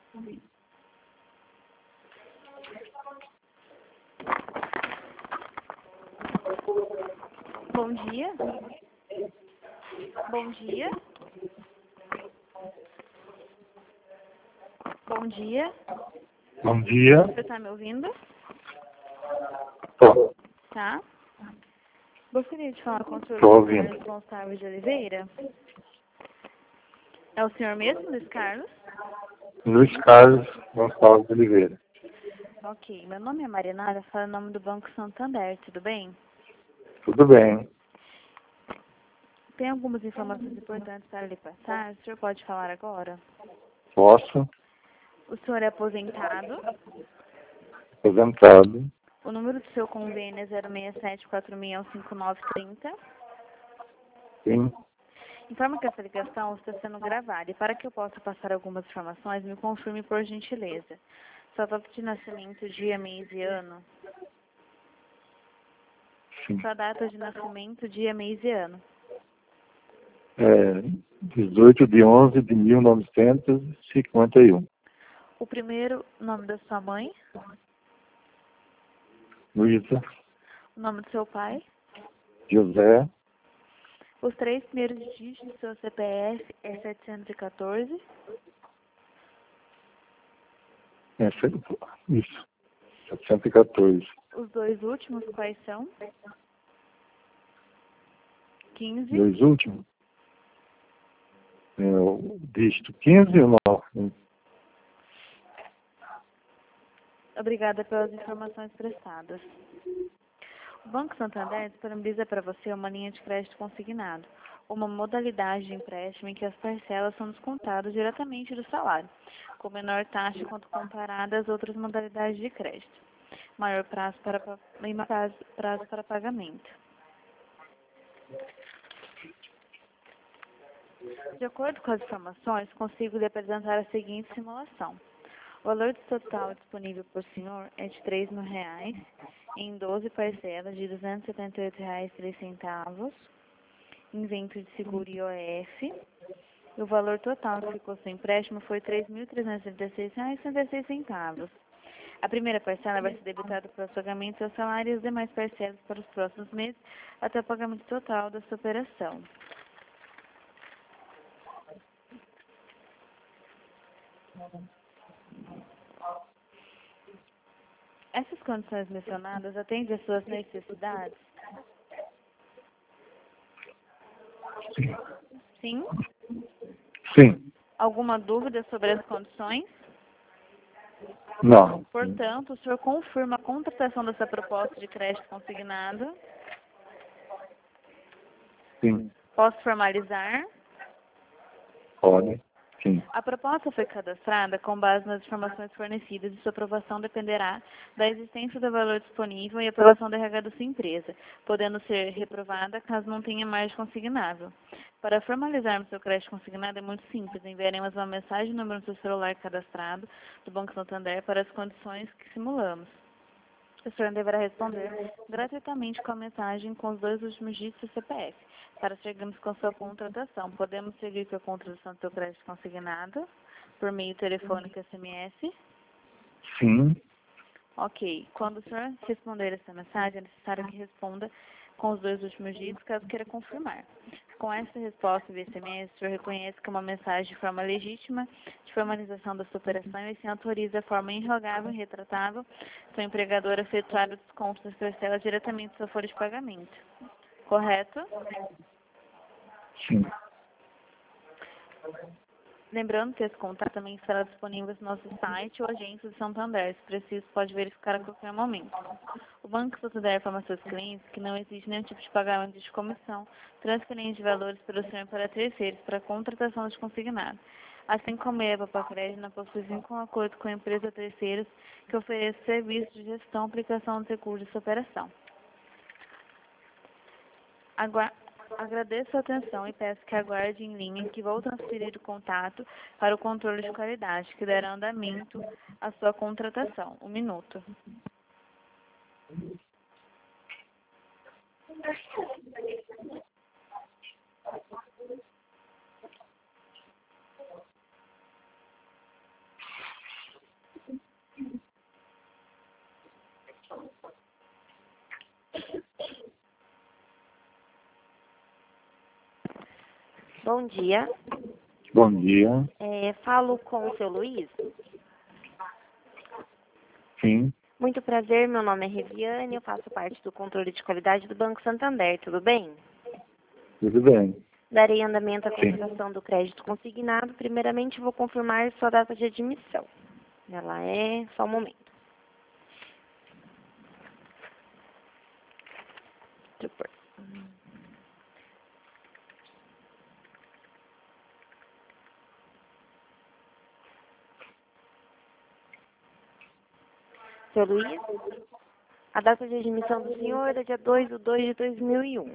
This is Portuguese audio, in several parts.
Bom dia. Bom dia. Bom dia. Bom dia. Você está me ouvindo? Tô. Tá. Gostaria de falar com o senhor Tô ouvindo. Luiz Gonçalves de Oliveira. É o senhor mesmo, Luiz Carlos? Luiz Carlos Gonçalves de Oliveira. Ok. Meu nome é Marinara, falo em nome do Banco Santander, tudo bem? Tudo bem. Tem algumas informações importantes para lhe passar. O senhor pode falar agora? Posso? O senhor é aposentado. Aposentado. O número do seu convênio é 067465930. Sim. Informa que essa ligação está sendo gravada. E para que eu possa passar algumas informações, me confirme por gentileza. Sua data de nascimento, dia, mês e ano. Sim. Sua data de nascimento, dia, mês e ano. 18 de 11 de 1951. O primeiro nome da sua mãe. Luísa, O nome do seu pai. José, Os 3 primeiros dígitos do seu CPF é 714. Isso, 714. Os 2 últimos quais são? 15. Dois últimos. O dígito 15 ou não? Obrigada pelas informações prestadas. O Banco Santander disponibiliza para você uma linha de crédito consignado, uma modalidade de empréstimo em que as parcelas são descontadas diretamente do salário, com menor taxa quando comparada às outras modalidades de crédito, maior prazo para pagamento. De acordo com as informações, consigo lhe apresentar a seguinte simulação. O valor total disponível por senhor é de R$3.000 em 12 parcelas de R$278,03, isento de seguro IOF. E o valor total que ficou sem empréstimo foi R$3.336,36. A primeira parcela vai ser debitada para o pagamento do seu salário e as demais parcelas para os próximos meses até o pagamento total da sua operação. Essas condições mencionadas atendem às suas necessidades? Sim. Sim? Sim. Alguma dúvida sobre as condições? Não. Portanto, o senhor confirma a contratação dessa proposta de crédito consignado? Sim. Posso formalizar? Pode. Sim. A proposta foi cadastrada com base nas informações fornecidas e sua aprovação dependerá da existência do valor disponível e aprovação do RH da sua empresa, podendo ser reprovada caso não tenha margem consignável. Para formalizarmos seu crédito consignado é muito simples, enviaremos uma mensagem no número do seu celular cadastrado do Banco Santander para as condições que simulamos. O senhor deverá responder gratuitamente com a mensagem com os 2 últimos dígitos do CPF. Para seguirmos com sua contratação, podemos seguir com a contratação do seu crédito consignado por meio telefônico e SMS? Sim. Ok. Quando o senhor responder essa mensagem, é necessário que responda com os 2 últimos dígitos, caso queira confirmar. Com essa resposta via SMS, o senhor reconhece que é uma mensagem de forma legítima de formalização da sua operação e assim autoriza a forma irrevogável e retratável sua empregadora a efetuar o desconto das parcelas diretamente da sua folha de pagamento. Correto? Sim. Lembrando que esse contato também estará disponível no nosso site ou agência de Santander. Se preciso, pode verificar a qualquer momento. O Banco Santander informa aos seus clientes que não existe nenhum tipo de pagamento de comissão, transferência de valores pelo senhor para terceiros, para contratação de consignado. Assim como a Papacred não possui vínculo um acordo com a empresa terceiros que oferece serviços de gestão e aplicação dos recursos de sua operação. Agradeço a atenção e peço que aguarde em linha que vou transferir o contato para o controle de qualidade, que dará andamento à sua contratação. 1 minuto. Bom dia. Bom dia. Falo com o seu Luiz. Sim, Muito prazer, meu nome é Reviane, eu faço parte do controle de qualidade do Banco Santander, tudo bem? tudo bem. Darei andamento à Sim. contratação do crédito consignado. Primeiramente, vou confirmar sua data de admissão. Ela é... só um momento. Deixa eu pôr. Seu Luiz, a data de admissão do senhor é dia 2/2/2001.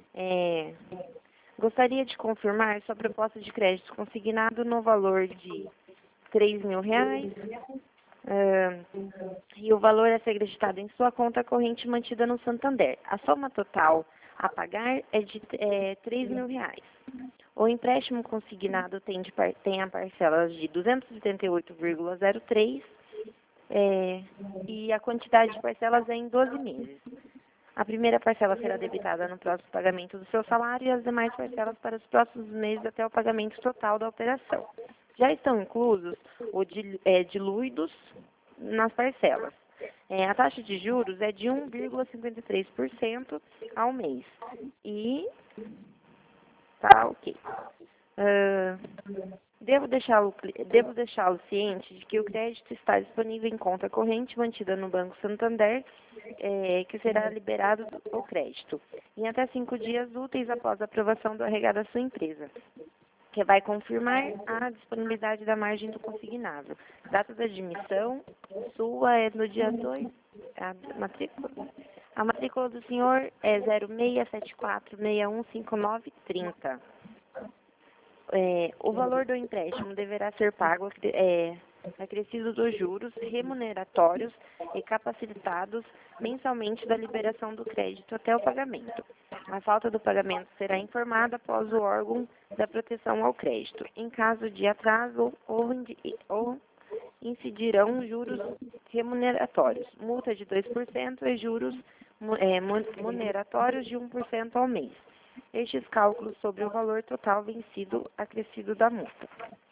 Gostaria de confirmar sua proposta de crédito consignado no valor de R$ 3.000, e o valor a ser acreditado em sua conta corrente mantida no Santander. A soma total a pagar é de R$ 3.000. O empréstimo consignado tem a parcela de 278,03 e a quantidade de parcelas é em 12 meses. A primeira parcela será debitada no próximo pagamento do seu salário e as demais parcelas para os próximos meses até o pagamento total da operação. Já estão inclusos os diluídos nas parcelas. A taxa de juros é de 1,53% ao mês. E tá ok. Devo deixá-lo ciente de que o crédito está disponível em conta corrente mantida no Banco Santander, que será liberado o crédito em até 5 dias úteis após a aprovação do RH da sua empresa, que vai confirmar a disponibilidade da margem do consignado. Data da admissão sua é no dia 2, a matrícula. A matrícula do senhor é 0674615930. O valor do empréstimo deverá ser pago acrescido dos juros remuneratórios e capacitados mensalmente da liberação do crédito até o pagamento. A falta do pagamento será informada após o órgão da proteção ao crédito. Em caso de atraso, ou incidirão juros remuneratórios, multa de 2% e juros remuneratórios de 1% ao mês. Estes cálculos sobre o valor total vencido acrescido da multa.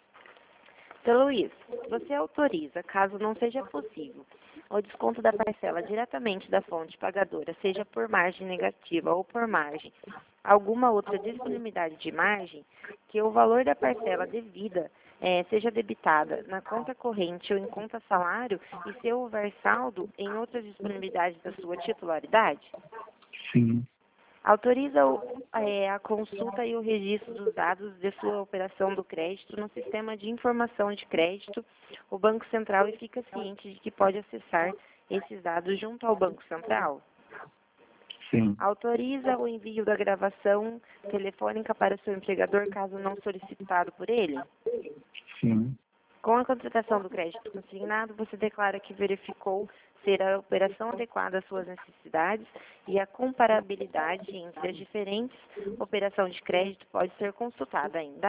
Seu Luiz, você autoriza, caso não seja possível, o desconto da parcela diretamente da fonte pagadora, seja por margem negativa ou por margem, alguma outra disponibilidade de margem, que o valor da parcela devida seja debitada na conta corrente ou em conta salário e se houver saldo em outras disponibilidades da sua titularidade? Sim, Autoriza a consulta e o registro dos dados de sua operação do crédito no sistema de informação de crédito, o Banco Central, e fica ciente de que pode acessar esses dados junto ao Banco Central? sim, Autoriza o envio da gravação telefônica para seu empregador, caso não solicitado por ele? sim, Com a contratação do crédito consignado, você declara que verificou ser a operação adequada às suas necessidades e a comparabilidade entre as diferentes operações de crédito pode ser consultada em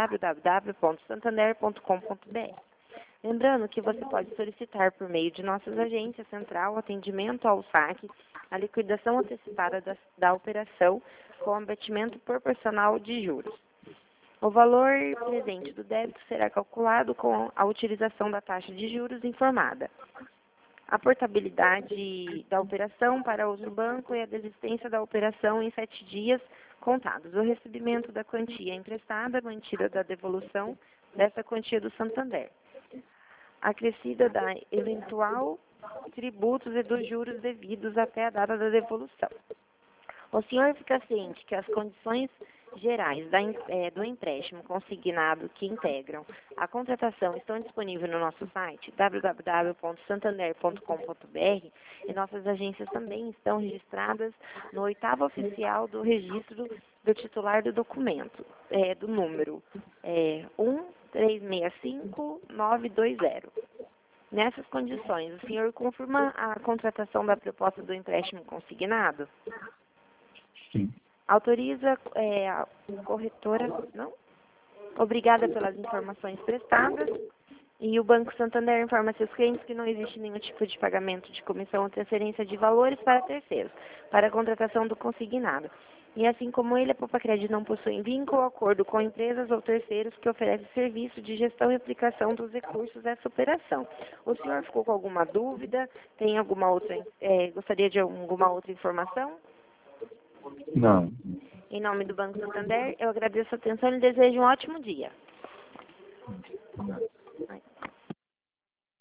www.santander.com.br. Lembrando que você pode solicitar por meio de nossas agências central atendimento ao saque, a liquidação antecipada da operação com abatimento proporcional de juros. O valor presente do débito será calculado com a utilização da taxa de juros informada, a portabilidade da operação para uso do banco e a desistência da operação em 7 dias contados. O recebimento da quantia emprestada, mantida da devolução dessa quantia do Santander, acrescida da eventual tributos e dos juros devidos até a data da devolução. O senhor fica ciente que as condições gerais do empréstimo consignado que integram a contratação estão disponíveis no nosso site www.santander.com.br e nossas agências também estão registradas no 8º oficial do registro do titular do documento, do número 1365920. Nessas condições, o senhor confirma a contratação da proposta do empréstimo consignado? sim. Autoriza a corretora, não? Obrigada pelas informações prestadas. E o Banco Santander informa seus clientes que não existe nenhum tipo de pagamento de comissão ou transferência de valores para terceiros, para a contratação do consignado. E assim como ele, a Poupa-Cred não possui vínculo ou acordo com empresas ou terceiros que oferecem serviço de gestão e aplicação dos recursos dessa operação. O senhor ficou com alguma dúvida? Tem alguma outra, gostaria de alguma outra informação? Não. Em nome do Banco Santander, eu agradeço a atenção e desejo um ótimo dia.